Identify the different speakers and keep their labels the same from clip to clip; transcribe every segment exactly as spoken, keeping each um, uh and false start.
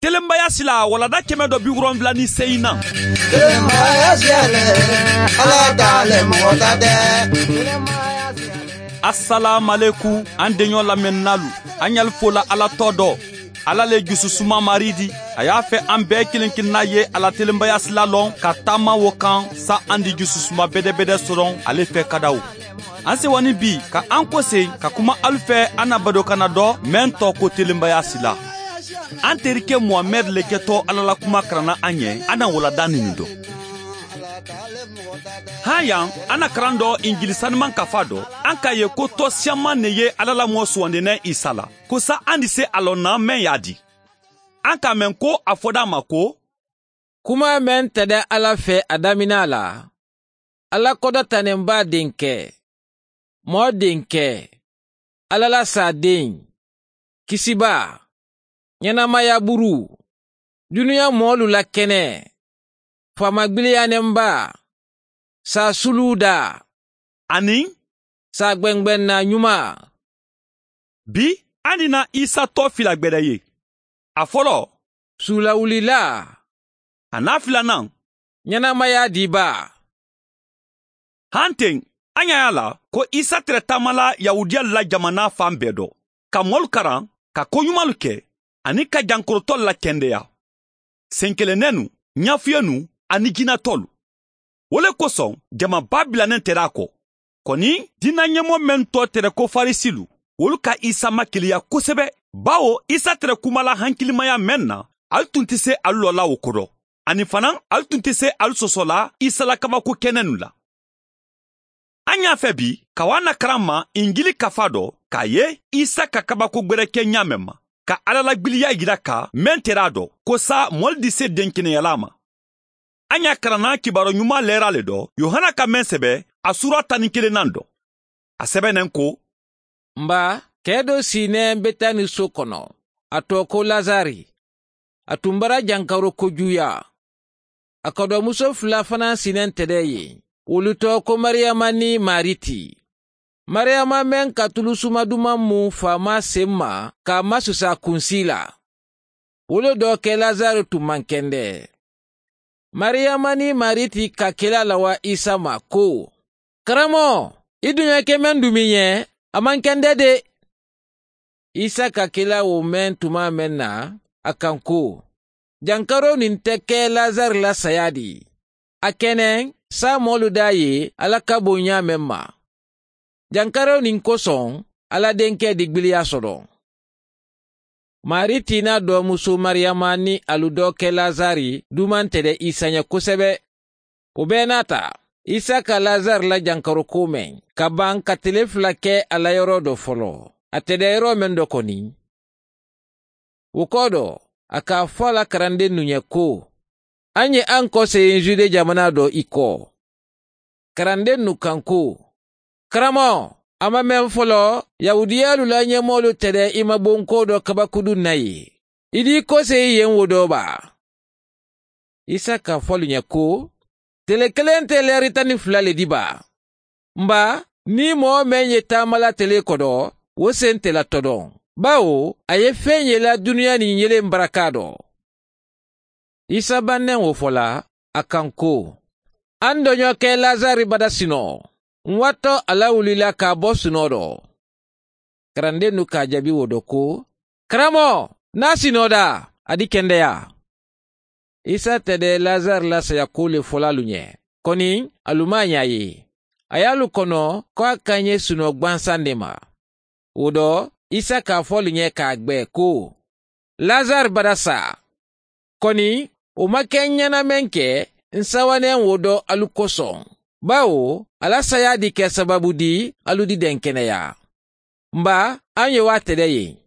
Speaker 1: telembaya sila walada kɛmɛ dɔ bi wolonwula ni seyi na.
Speaker 2: Telembaya siyale ala t'ale mɔgɔ ta dɛ.
Speaker 1: Assalamu alaikum an deɲɔ lamɛnnalu an yali fola ala tɔ dɔ ala le jususuma maridi a y'a fɛ an bɛɛ kelen kelenna ye ala telembaya sila lɔn ka taama wo kan sa an di jususuma bɛdɛbɛdɛ sɔrɔ ale fɛ ka daw. An sewani bi ka an kose ka kuma alu fɛ an na bado kana dɔ mɛn tɔ ko telembaya sila. An terike Muhamɛd le kɛtɔ ala la kuma karana an ye an na walada nini dɔ. Han yan an na karan dɔ injili saniman kafa dɔ an ka ye ko tɔ siyaman ne ye ala la mɔ suwandɛnɛ Isa la ko sa an di se a lɔ na mɛn y'a di. An ka mɛn ko a fɔda ma ko
Speaker 3: kuma mɛn tɛdɛ ala fɛ a damina la ala kɔdɔ tanenba den kɛ mɔ den kɛ ala la sa den kisiba ɲɛnamaya buru duniya mɔlu la kɛnɛ famagbiliyanenba sa suluda
Speaker 1: ani
Speaker 3: sa gbɛngbɛnna ɲuma.
Speaker 1: Bi an dina Isa tɔ fila gbɛdɛ ye. A fɔlɔ
Speaker 3: sulawulila
Speaker 1: a n'a filanan
Speaker 3: ɲɛnamaya diba.
Speaker 1: Han ten an y'a la ko Isa tɛrɛ taamala Yahudiya la jamana fan bɛɛ dɔ ka mɔlu karan ka koɲumalu kɛ ani ka jankorotɔlu la kɛndeya senkelennɛnu ɲafuyenu ani jinatɔlu. Wole kosɔn jamaba bilanen tɛrɛ a kɔ kɔni dina ɲɛmɔ mɛn tɔ tɛrɛ ko farisilu wolu ka Isa makiliya kosɛbɛ bawo Isa tɛrɛ kumala hankilimaya mɛn na ali tun tɛ se alu lɔ la o kodɔ ani fana ali tun tɛ se alu sɔsɔ la Isa la kabako kɛnɛnu la. An y'a fɛ bi ka wa na karan ma injili kafa dɔ k'a ye Isa ka kabako gwɛrɛ kɛ ɲamɛ ma ka ala la gwiliya yira ka mɛn tɛrɛ a dɔ ko sa mɔli di se denkeneyala ma. An y'a karanna kibaro ɲuman lɛra le dɔ Yohana ka mɛn sɛbɛ a sura tan ni kelennan dɔ. A sɛbɛnnen ko
Speaker 3: nba kɛ dɔ sinɛ Betani so kɔnɔ a tɔ ko Lazari a tun bara jankaro kojuya a kɔdɔmuso fila fana sinɛ tɛdɛ ye olu tɔ ko Mariyama ni Mariti. Mariyama mɛn ka tulusuma duman mun faama sen ma k'a masusa kunsi la wolo dɔ kɛ Lazari tun man kɛndɛ. Mariyama ni Mariti ka kela la wa Isa ma ko karamɔ i dunya kɛ mɛn dumi ye a man kɛndɛ de. Isa ka kela o mɛn tuma mɛn na a kan ko jankaro nin tɛ kɛ Lazari la saya di a kɛnɛ sa mɔlu da ye ala ka bonya mɛn ma jankaro nin kosɔn ala denkɛ digbiliya sɔrɔ. Mariti n'a dɔmuso Mariyama ni alu dɔ kɛ Lazari duman tɛdɛ Isa ɲɛ kosɛbɛ. O bɛɛ n'a ta Isa ka Lazari la jankaro ko mɛn ka ban ka tile fila kɛ a la yɔrɔ dɔ fɔlɔ a tɛdɛ yɔrɔ mɛn dɔ kɔni. O kɔ dɔ a k'a fɔ a la karanden nu ɲɛ ko an ye an kɔseyen Jude jamana dɔ i kɔ. Karanden nu kan ko karamɔ a ma mɛn fɔlɔ Yahudiyalu la ɲɛmɔlu tɛdɛ i ma bonko dɔ kabakudu na ye i di kɔseyi yen wo dɔ ba. Isa ka fɔlu ɲɛ ko tele kelen tɛ lɛri tan ni fila le di ba. Nba ni mɔgɔ mɛn ye taamala tele kɔdɔ wo sen tɛ la tɔdɔn bawo a ye fɛn ye la duniya nin yelen baraka dɔ. Isa bannen wo fɔla a kan ko an dɔɲɔ kɛ Lazari bada sinɔ n watɔ ala wulila k'a bɔ sinɔ dɔ. Karanden nu k'a jaabi wo dɔ ko karamɔ n'a sinɔ da a di kɛndɛya. Isa tɛdɛ Lazari la saya ko le fɔla lu ɲɛ kɔni alu ma ɲa ye a y'alu kɔnɔ ko a ka ɲɛ sinɔ gwansan de ma. O dɔ Isa k'a fɔlu ɲɛ k'a gbɛ ko Lazari bada sa kɔni o ma kɛ ɲɛnamɛn kɛ n sawanen wo dɔ alu kosɔn bawo ala saya di kɛ sababu di alu di den kɛnɛya. Nba an ye wa tɛdɛ ye.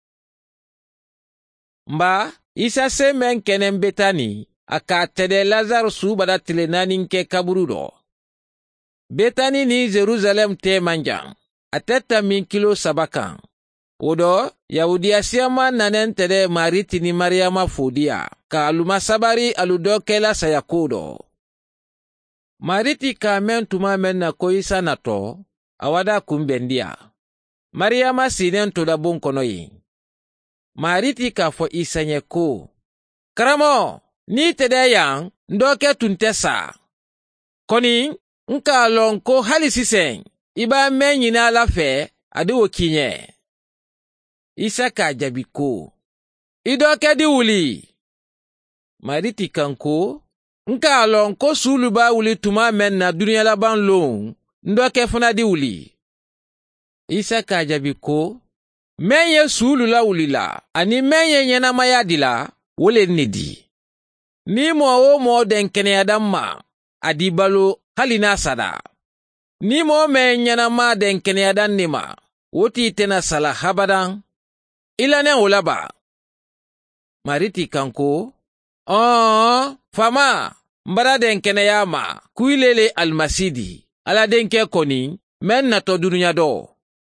Speaker 3: Nba Isa se mɛn kɛnɛ Betani a k'a tɛdɛ Lazari su bada tile naani kɛ kaburu dɔ. Betani ni Jerusalem tɛ man jan a tɛ tɛmɛ kilo saba kan. O dɔ Yahudiya siyaman nanen tɛdɛ Mariti ni Mariyama fodiya ka aluma sabari alu dɔ kɛla saya ko dɔ. Mariti k'a mɛn tuma mɛn na ko Isa natɔ a wada kunbɛndiya. Mariyama sinen tola bon kɔnɔ ye. Mariti k'a fɔ Isa ɲɛ ko Karamo, ni tede yang ndoke tunte sa. Koni, nka lon ko hali sisen, iba men na la fe, adi wokinye. Isa ka jabi ko. Idoke di wuli. Mariti kanko, nka lon ko sulu ba wuli tuma men na dunia la ban long, ndoke funa di wuli. Isa ka jabi ko, menye sulu la wuli la, ani menye nyena maya di la, wole nidi. Ni mo o mo den kene adamma, adi balo halina sada. Ni mo men nyena ma den kene adan nima, woti tena sala habadan, ilane ulaba. Mariti kanko, oh, fama, mbara den kene yama, kuilele almasidi, ala denke koni, men nato dunya do.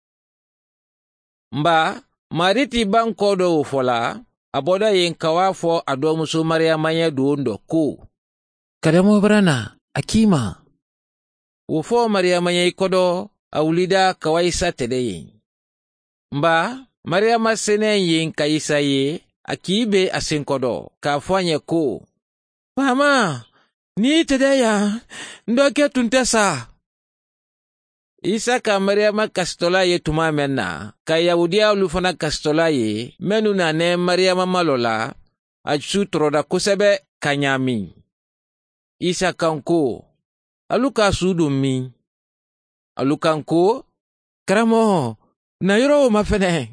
Speaker 3: Mba, mariti bankodo ufola, aboda yen kawafo adomusu Maria manye duondo ku. Kadamo brana, akima. Ufo Maria manye kodo, aulida kawaisa tedeyin. Mba, Maria masene yen kaisa ye, akibe asinkodo, kafanye ku. Mama, ni tedeya, ndoke tuntesa. Isa ka Mariama kastola ye tuma menna, ka Yahudia lufana kastola ye, menu na ne Mariama malola, achu troda kusebe kanyami. Isa kanko, aluka sudu mi. Alukanko, karamo, na yoro mafene.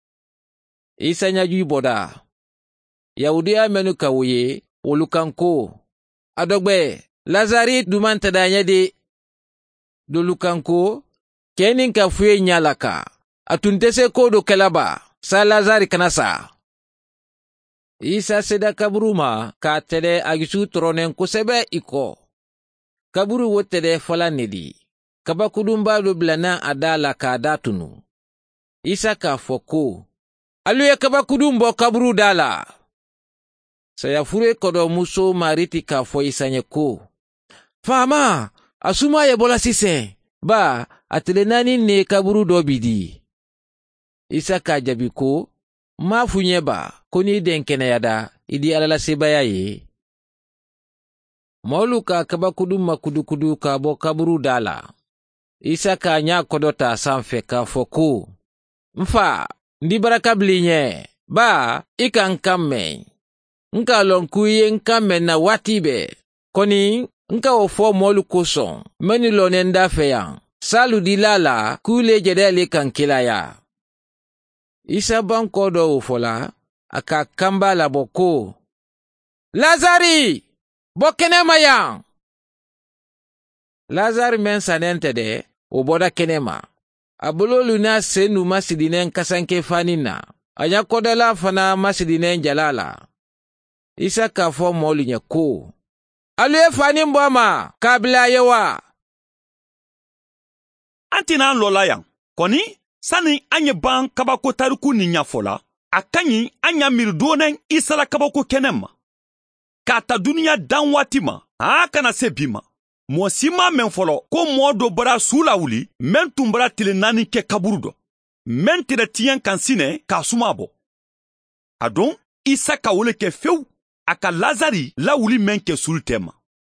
Speaker 3: Isa nyaju boda. Yahudia menu kawuye, olukanko. Adogbe, Lazari duman tadanya de. Dolukanko, kenin ka fuye nyalaka, atuntese kodo kelaba, sa Lazari kanasa. Isa seda kaburuma, ka tede agisu tronen kusebe iko. Kaburu wotede fola nedi, kabakudumba dublana adala ka datunu. Isa ka foko, aluye kabakudumbo kaburu dala. Saya fure kodo muso mariti ka fo isanye ko. Fama, asuma ye bola sise, ba, atelenani ne kaburu dobidi. Isa ka jabi ko, ma funye ba, koni denkene yada, idi alala sebaya ye. Maulu ka kabakudu makudu-kudu ka bo kaburu dala. Isa ka nya kodota sanfe ka foku. Mfa, ndi baraka blinye, ba, ika nkame. Nka lonkuye nkame na watibe, koni, nka ofo molu koson, meni lonenda feyan, salu dilala, kule jedele kankila ya. Isa bankodo ufola, aka kamba la boko. Lazari! Bokene mayan! Lazari men sanente de, oboda kenema. Abulo luna senu masidinen kasanke fanina, anya kodela fana masidinen jalala. Isa ka fo molu nye ko. Alue fani mboma, kabla yewa.
Speaker 1: Antina lola yang, koni, sani anye ban kabako taruku ni nyafola, akanyi anya mirdonen isala kabako kenema. Kata dunia dan watima, akana se bima. Mwasima menfolo, ko mwodo bara sula wuli, men tumbara tile nani ke kaburudo. Men tire tiyen kansine ka sumabo. Adon, isa ka wole ke feu, aka Lazari la wuli men ke sultema.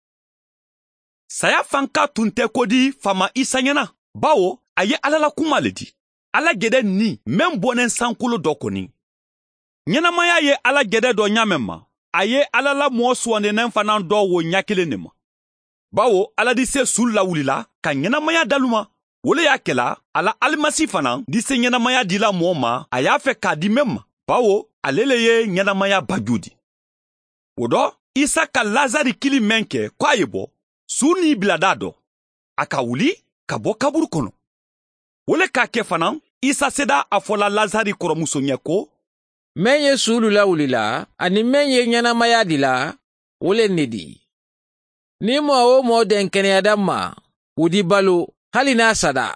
Speaker 1: Saya fanka tunte kodi fama isa nyana, bawo aye alala kumaledi. Ala gede ni men bonen sankolo dokoni. Nyana maya ye ala gede do nyamema, aye alala mwoswande nenfanan do wo nyakile nema. Bawo ala dise sul la wulila ka nyana maya daluma. Wole ya kela ala almasi fanan dise nyana maya dila mwoma aya fe ka di memma. Bawo alele ye nyana maya bajudi. Wodo isa ka Lazari kili menke kwa yebo suni biladado. Aka wuli ka bo kaburu kono. Wole ka ke fanan isa seda afola Lazari koromuso nyeko.
Speaker 3: Menye sulu la wulila, ani menye nyana maya dila, wole nidi. Ni mo o mo denkene adama, wudi balo, halina sada.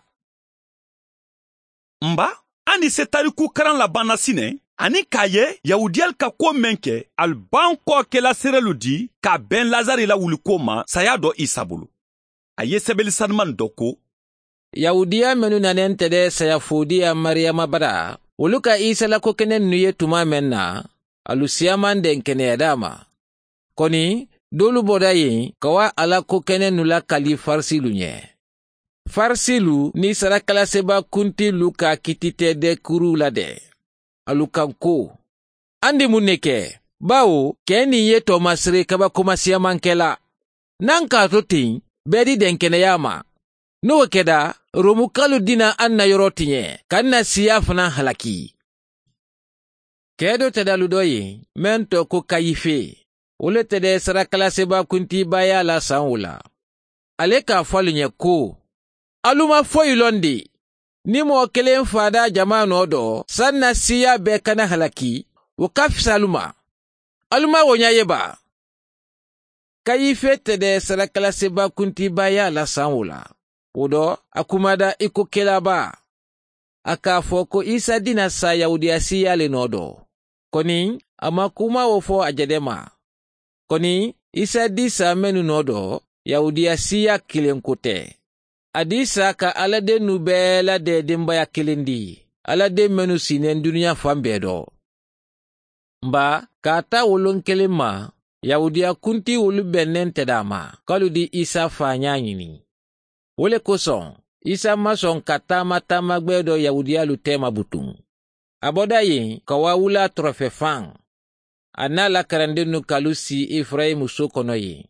Speaker 1: Mba, andi se tariku karan la bana sine, ani kaye Yahudiel ka ko menke al ban ko ke la serelu di ka ben Lazari la wuli koma sayado isabulu. Aye sebeli sanman doko.
Speaker 3: Yahudia menu nanente de sayafudi ya Mariama bada, uluka isa la kokene nuye tuma menna, alu siyaman den kene dama. Koni dolu boda yen kawa ala ko kene nula kali farsilu nye. Farsilu ni sarakala seba kunti luka kitite de kuru la de. Alu kanko. Andi muneke, bao keni ye tomasre kaba kuma siyaman kela. Nanka totin, bedi den kene yama. No keda, romukalu dina anna yorotinye, kanna siyafna halaki. Kedo teda ludoye, mento ko kayife. Ule tede sarakala seba kunti baya la sanwula. Aleka falinye ko. Aluma foyi londi. Nimo kelen fada jamano odo, sanna siya bekana halaki, wakafisa aluma. Aluma wonya yeba. Kayife tede sarakala seba kunti baya la sanwula. Odo, akumada iko kelaba. Aka foko isa dina sa Yahudia siya lenodo. Koni, amakuma wofo ajadema. Koni, isa disa menu nodo, Yahudia siya kilenkote. Adisa ka alade nubela de dimbaya kilindi. Alade menu sinen dunia fambedo. Mba, kata wolon kelema, Yahudia kunti wolu benen tedama. Kalu di isa fanyanyini. Wole koson, isa mason kata mata magbedo Yahudia lutema butung. Aboda yin, kawawula trofefang. Anala karandenu kalusi Efraim usokono yin.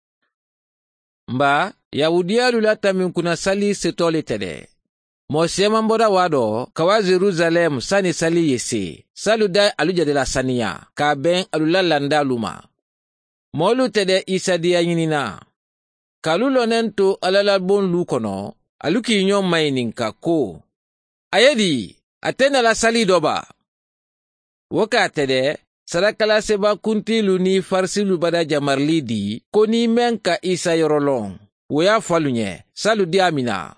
Speaker 3: Mba, Yahudia lulata minkuna sali setole tede. Mosema mboda wado, kawa Jerusalem sani sali yese. Saludai aluja de la saniya, ka ben alula landa luma. Molu tede isa diya yinina. Kalulo nento alala bon lukono, aluki nyon maininka ko. Ayedi, atenda la sali doba. Woka tede, sarakala seba kuntilu ni farsilu bada jamarli di, koni menka isa yorolong. Woya falunye, salu di amina.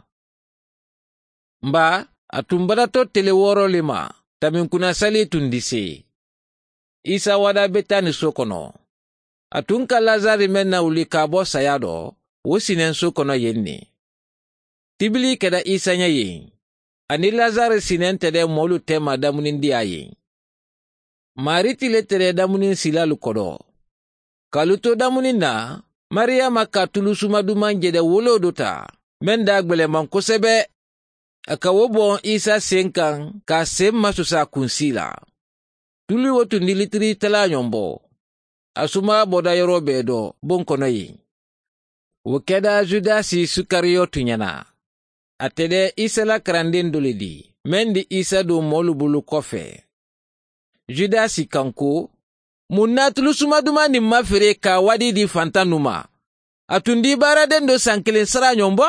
Speaker 3: Mba, atumbada to teleworo lima, taminkuna sali tundise. Isa wada betani sokono. Atunka Lazari menna ulika bo sayado, wosinen sokono yenne. Tibili keda isa nya yen. Ani Lazari sinen tede molu tema damunin dia yen. Mariti letere damunin silalu kodo. Kaluto damunin na, Maria maka tulusuma duman jede wolo dota. Menda gbele mankosebe. Aka wobon isa senkan ka sem masusa kunsila. Tulu wotu nilitri tala nyombo. Asuma boda yoro bedo bon kono yi. Wokeda Judasi Sukariotu nyana. Atede isa la kranden doledi. Mendi isa do molu bulu kofe. Judasi kanko. Muna tulusuma dumani mafere ka wadi di fantanuma. Atundi bara dendo sankelen sara nyombo?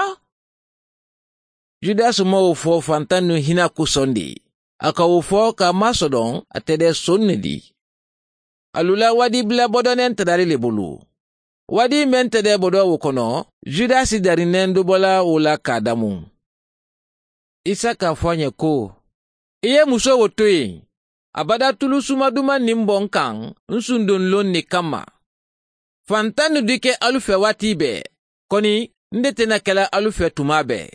Speaker 3: Judas mo ufo fantanu hina kusondi. Aka ufo ka masodon atede sonnedi. Alula wadi bla bodonen tadari lebulu. Wadi mentede bodo wukono, Judas darinendo bola ula kadamu. Isa ka fonye ko. Iye muso wotoye. Abada tulusuma duma nimbon kang, nsundon lon ni kama. Fantanu dike alufe watibe, koni ndete na kela alufe tumabe.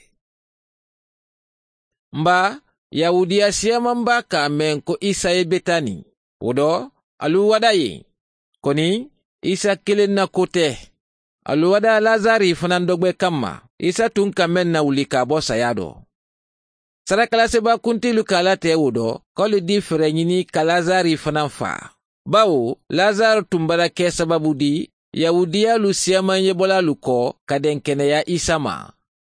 Speaker 3: Mba, Yahudia siyama mba ka menko isa e betani. Wodo, alu wadaye. Koni, isa kile na kote. Alu wada Lazari fanandogbe kama. Isa tunka men na ulika bosa yado. Sarakala seba kunti lukala te wodo, koli di frenyini ka Lazari fananfa. Bawo, Lazar tumbara ke sababu di, Yahudia lu siyama yebola luko kadenkene ya isama.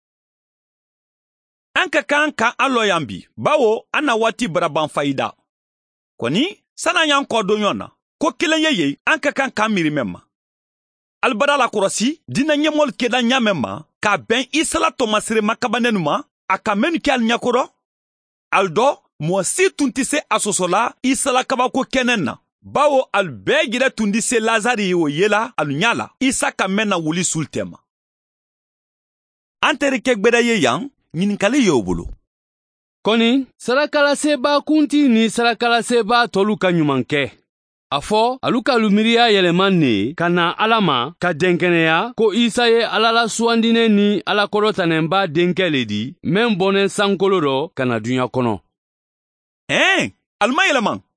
Speaker 1: Anka kan ka aloyambi, bawo ana wati baraban faida. Koni, sana yanko donyona, ko kilen yeye, anka kan ka mirimema. Albada la kurasi, dina nyemol keda nyamema, ka ben isala tomasire makabanenuma, aka menu ki al nyakoro. Aldo, mwasi tuntise asosola, isala kabako kenena. Bawo al begire tundise Lazari yo yela al nyala, isa ka mena wuli sultema. Antere kekbeda ye yang, nyininkali yo bulu.
Speaker 4: Koni, sarakala seba kunti ni sarakala seba tolu ka nyumanke. Afo, aluka lumiria yelemane kana alama ka denkeneya ko isa ye alala suandine ni alakorotanemba denkele di, men bonen sankoloro kana dunya kono.
Speaker 1: Eh, alma yeleman.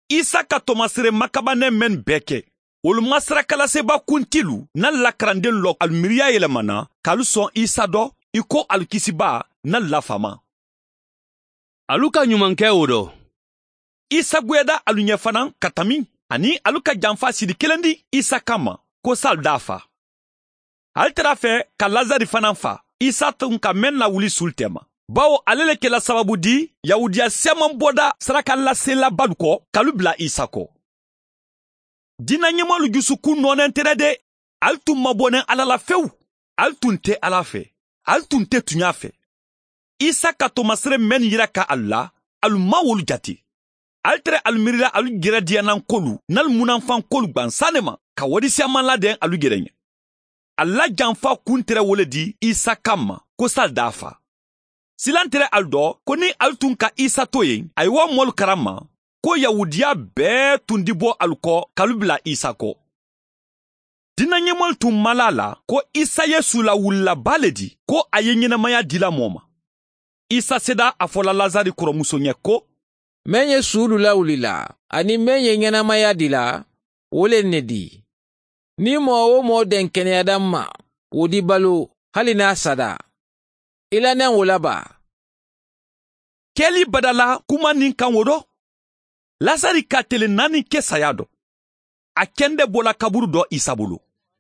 Speaker 1: isa ka tomasire makabane men bɛɛ kɛ olu ma sirakalaseba kuntilu na lakaranden lɔ alumiriya yɛlɛmana k'alu sɔn isa dɔ i ko alukisiba na lafama
Speaker 4: alu ka ɲumankɛ o dɔ
Speaker 1: isa gwɛda alu ɲɛ fana ka tami ani alu ka janfa sidi kelen di isa kama ko sal d'a fa ale tara fɛ ka lazari fana fa isa tun ka mɛn na wuli sul tɛma bawo ale le kɛla sababu di yahudiya sɛman bɔda saraka laselabalu kɔ k'alu bila isa kɔ dina ɲɛmalu jusukun nɔnɛ tɛrɛ de ali tun mabɔnɛ ala la fewu ali tun tɛ ala fɛ ali tun tɛ tuɲa fɛ isa ka tomasire mɛn yira ka alu la alu ma wolu jate ali tɛrɛ alu miirila alu gɛrɛ diyanan kolu n'alu munafan kolu gwansan ne ma ka wadisiyaman ladɛn alu gɛrɛ ɲɛ ala janfa kun tɛrɛ wole di isa kama ko sal d'a fa silan tɛrɛ alu dɔ ko ni alu tun ka isa to yen ayiwa mɔlu karama ko yahudiya bɛɛ tun di bɔ alu kɔ k'alu bila isa kɔ dina ɲɛmɔlu tun mala la ko isa ye sula wulilaba le di ko a ye ɲɛnamaya dila mɔɔ ma isa seda a fɔla lazari kɔrɔmuso ɲɛ ko
Speaker 3: men ye suulu lawulila ani men ye ɲɛnamaya dila wo le ne di ni mɔɔ o mɔɔ den kɛnɛyada ma wo di balo hali n'a sada i la nɛn wo laba
Speaker 1: kɛli badala kuma nin kan wo dɔ lazari ka tele naani kɛ saya dɔ a kɛnde bɔla kaburu dɔ isa bolo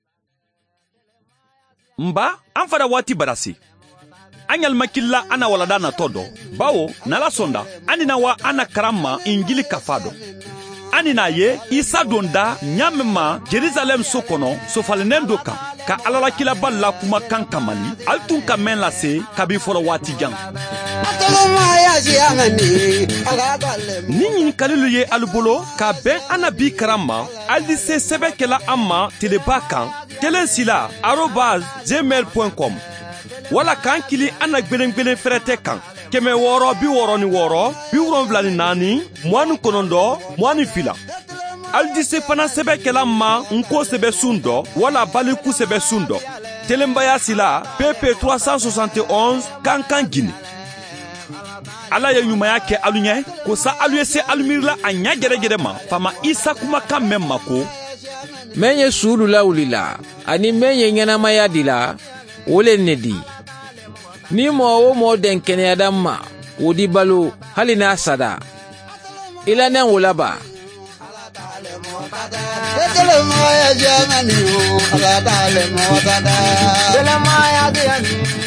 Speaker 1: nba an fada waati barase an yalimakilila an na walada natɔ dɔ bawo n'ala sɔnda an nina wa an na karan ma injili kafa dɔ an nina ye isa don da ɲaamin ma jerusalem so kɔnɔ sofalenen do kan ka alalakilaba la kumakan kamali ali tun ka mɛn lase kabi fɔlɔ waati jan ni ɲinikalilu ye alu bolo k'a bɛn an na bi karan ma ali se sɛbɛ kɛla an ma teleba kan kelen sila arobase gmail point com wala k'an kili an na gwelen-gwelen fɛrɛtɛ kan kɛmɛ wɔɔrɔ bi wɔɔrɔ ni wɔɔrɔ bi wolonwula ni naani mugan ni kɔnɔntɔn mugan ni fila alidise fana sɛbɛ kɛla ma nko sɛbɛ sun dɔ wala baliku sɛbɛ sun dɔ telenbaya sila pp trois cent soixante et onze kankan gini ala ye ɲumanya kɛ alu ɲɛ ko sa alu ye se alu miirila a ɲa gɛrɛgɛrɛ ma fama isa kumakan mɛn ma ko
Speaker 3: men ye suulu lawulila ani men ye ɲɛnamaya dila wo le ne di ni mɔɔ o mɔɔ den kɛnɛyada ma wo di balo hali n'a sada i la nɛn wo laba
Speaker 2: Dele maya diani